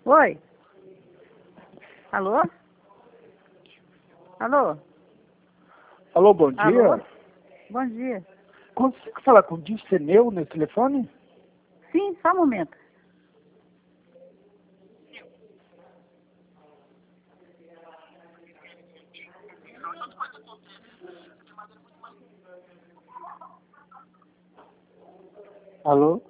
Oi? Alô? Alô? Alô, bom dia. Alô? Bom dia. Consigo falar com o Dirceneu nesse telefone? Sim, só um momento. Alô?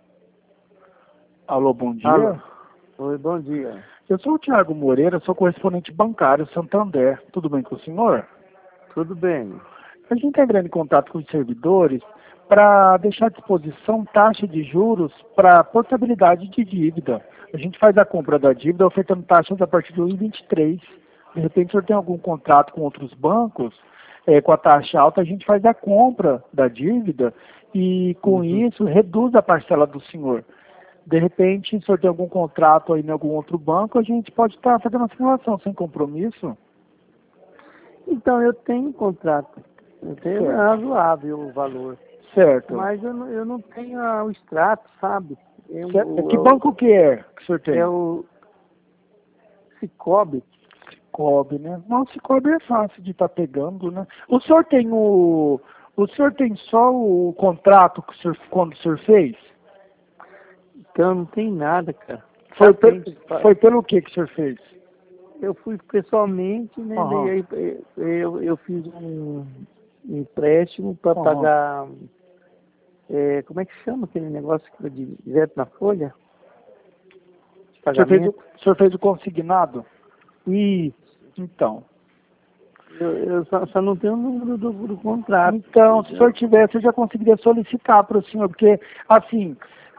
Alô, bom dia. Alô? Oi, bom dia. Eu sou o Thiago Moreira, sou correspondente bancário Santander. Tudo bem com o senhor? Tudo bem? A gente está entrando em contato com os servidores para deixar à disposição taxa de juros para portabilidade de dívida. A gente faz a compra da dívida ofertando taxas a partir de 1,23. De repente, o senhor tem algum contrato com outros bancos, com a taxa alta, a gente faz a compra da dívida e, com isso, reduz a parcela do senhor. De repente, se o senhor tem algum contrato aí em algum outro banco, a gente pode estar fazendo uma simulação sem compromisso. Então, eu tenho contrato. Eu tenho Certo. razoável o valor. Certo. Mas eu não tenho o extrato, sabe? Que banco que é que o senhor tem? É o Cicobi. Cicobi, né? Não, Cicobi é fácil de estar pegando, né? O senhor tem o senhor tem só o contrato que o senhor, quando o senhor fez? Então, não tem nada, cara. Foi pelo que o senhor fez? Eu fui pessoalmente, né? Aham. Daí aí eu fiz um empréstimo para Aham. pagar. Como é que chama aquele negócio que foi direto na folha? De pagamento? O senhor fez o consignado? Isso. Então. Eu só não tenho o número do contrato. Então, se o senhor tivesse, eu já conseguiria solicitar para o senhor, porque, assim,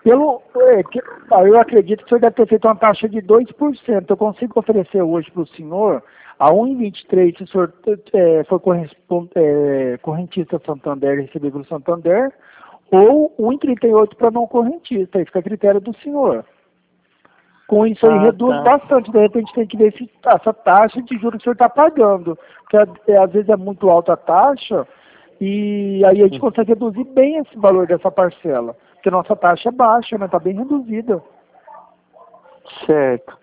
eu acredito que o senhor deve ter feito uma taxa de 2%. Eu consigo oferecer hoje para o senhor a 1,23 se o senhor for correntista Santander e receber pelo Santander, ou 1,38 para não correntista. Aí fica a critério do senhor. Com isso aí reduz bastante. De repente tem que ver se essa taxa de juros que o senhor está pagando. Porque às vezes é muito alta a taxa e aí a gente consegue reduzir bem esse valor dessa parcela. Porque a nossa taxa é baixa, né? Está bem reduzida. Certo.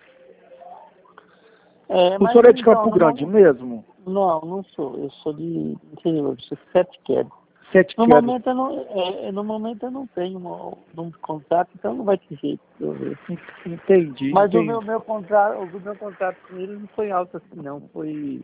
O senhor é de Campo Grande mesmo? Não sou. Eu sou de interior, sou de Sete Quedas. No momento eu não tenho um contrato, então não vai ter jeito de eu ver. Entendi. Mas o meu contrato com ele não foi alto assim, não. Foi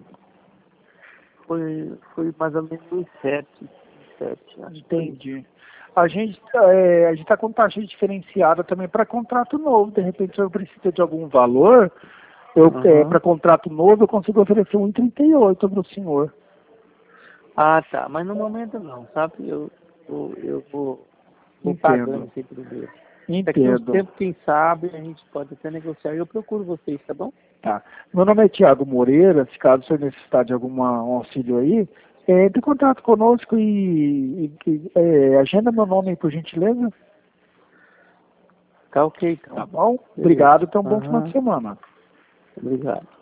mais ou menos uns 7. Entendi. A gente está com taxa diferenciada também para contrato novo. De repente, se eu preciso de algum valor, para contrato novo, eu consigo oferecer 1,38 para o senhor. Ah, tá. Mas no momento não, sabe? Eu vou pagando esse primeiro. Daqui a uns tempos, quem sabe, a gente pode até negociar. Eu procuro vocês, tá bom? Tá. Meu nome é Thiago Moreira. Se caso o senhor necessitar de algum auxílio aí, entre em contato conosco e agenda meu nome aí, por gentileza. Tá ok, então. Tá bom? Obrigado. Então, bom final de semana. Obrigado.